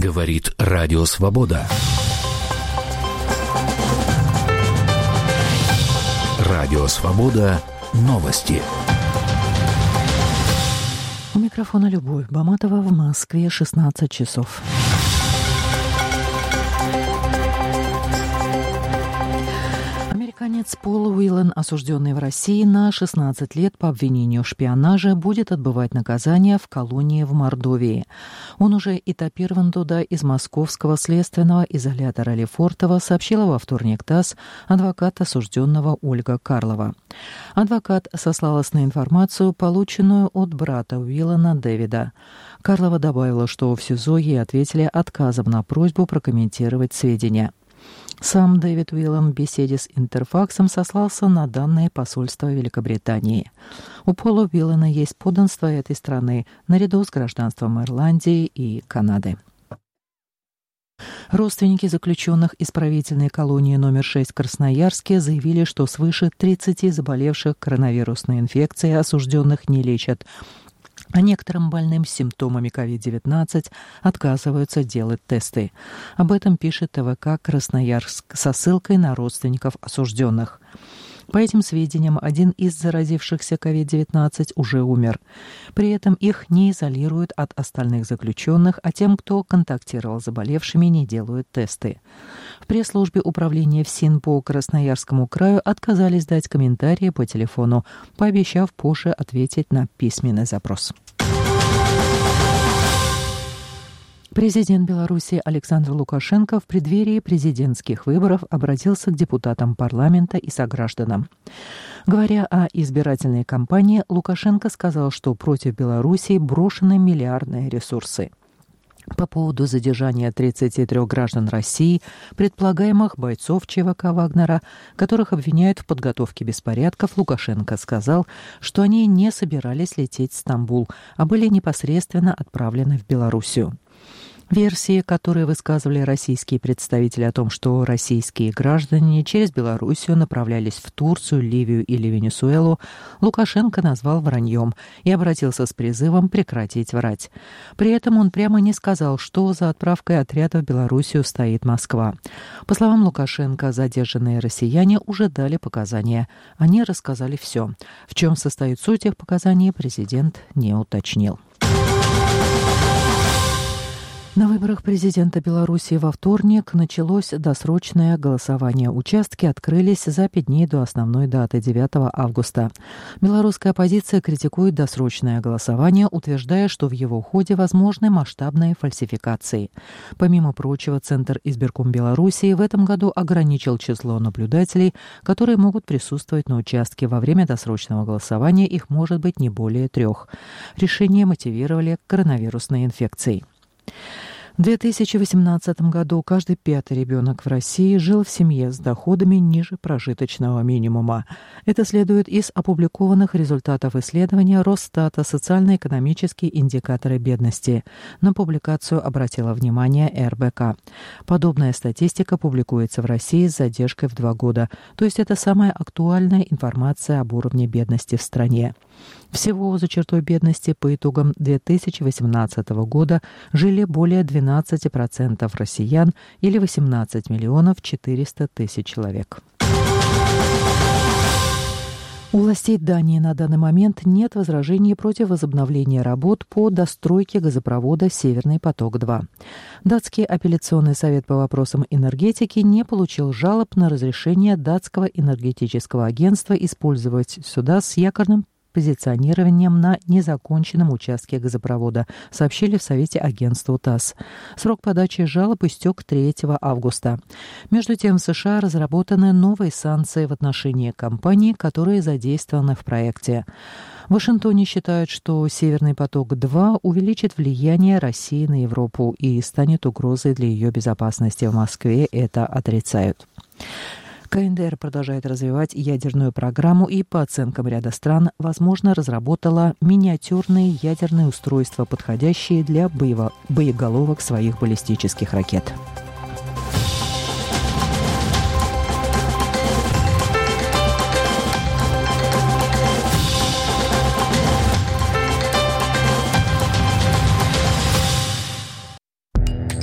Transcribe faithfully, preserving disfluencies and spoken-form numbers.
Говорит Радио Свобода. Радио Свобода. Новости. У микрофона Любовь Баматова, в Москве шестнадцать часов. Американец Пол Уиллен, осужденный в России на шестнадцать лет по обвинению в шпионаже, будет отбывать наказание в колонии в Мордовии. Он уже этапирован туда из московского следственного изолятора Лефортово, сообщила во вторник ТАСС адвокат осужденного Ольга Карлова. Адвокат сослалась на информацию, полученную от брата Уиллена Дэвида. Карлова добавила, что в СИЗО ей ответили отказом на просьбу прокомментировать сведения. Сам Дэвид Уиллен в беседе с Интерфаксом сослался на данные посольства Великобритании. У Пола Уиллена есть подданство этой страны наряду с гражданством Ирландии и Канады. Родственники заключенных исправительной колонии номер шесть в Красноярске заявили, что свыше тридцати заболевших коронавирусной инфекцией осужденных не лечат, а некоторым больным с симптомами ковид девятнадцать отказываются делать тесты. Об этом пишет ТВК «Красноярск» со ссылкой на родственников осужденных. По этим сведениям, один из заразившихся ковид девятнадцать уже умер. При этом их не изолируют от остальных заключенных, а тем, кто контактировал с заболевшими, не делают тесты. В пресс-службе управления ФСИН по Красноярскому краю отказались дать комментарии по телефону, пообещав позже ответить на письменный запрос. Президент Беларуси Александр Лукашенко в преддверии президентских выборов обратился к депутатам парламента и согражданам. Говоря о избирательной кампании, Лукашенко сказал, что против Беларуси брошены миллиардные ресурсы. По поводу задержания тридцати трёх граждан России, предполагаемых бойцов ЧВК «Вагнера», которых обвиняют в подготовке беспорядков, Лукашенко сказал, что они не собирались лететь в Стамбул, а были непосредственно отправлены в Белоруссию. Версии, которые высказывали российские представители о том, что российские граждане через Белоруссию направлялись в Турцию, Ливию или Венесуэлу, Лукашенко назвал враньем и обратился с призывом прекратить врать. При этом он прямо не сказал, что за отправкой отряда в Белоруссию стоит Москва. По словам Лукашенко, задержанные россияне уже дали показания. Они рассказали все. В чем состоит суть их показаний, президент не уточнил. На выборах президента Беларуси во вторник началось досрочное голосование. Участки открылись за пять дней до основной даты, девятого августа. Белорусская оппозиция критикует досрочное голосование, утверждая, что в его ходе возможны масштабные фальсификации. Помимо прочего, Центр избирком Беларуси в этом году ограничил число наблюдателей, которые могут присутствовать на участке. Во время досрочного голосования их может быть не более трех. Решение мотивировали коронавирусной инфекцией. В две тысячи восемнадцатом году каждый пятый ребенок в России жил в семье с доходами ниже прожиточного минимума. Это следует из опубликованных результатов исследования Росстата «Социально-экономические индикаторы бедности». На публикацию обратила внимание эр бэ ка. Подобная статистика публикуется в России с задержкой в два года, то есть это самая актуальная информация об уровне бедности в стране. Всего за чертой бедности по итогам две тысячи восемнадцатого года жили более двенадцати процентов россиян или восемнадцать миллионов четыреста тысяч человек. У властей Дании на данный момент нет возражений против возобновления работ по достройке газопровода «Северный поток-два». Датский апелляционный совет по вопросам энергетики не получил жалоб на разрешение датского энергетического агентства использовать суда с якорным позиционированием на незаконченном участке газопровода, сообщили в Совете агентству ТАСС. Срок подачи жалоб истек третьего августа. Между тем, в США разработаны новые санкции в отношении компаний, которые задействованы в проекте. В Вашингтоне считают, что «Северный поток-два» увеличит влияние России на Европу и станет угрозой для ее безопасности. В Москве это отрицают. ка эн дэ эр продолжает развивать ядерную программу и, по оценкам ряда стран, возможно, разработала миниатюрные ядерные устройства, подходящие для боево- боеголовок своих баллистических ракет.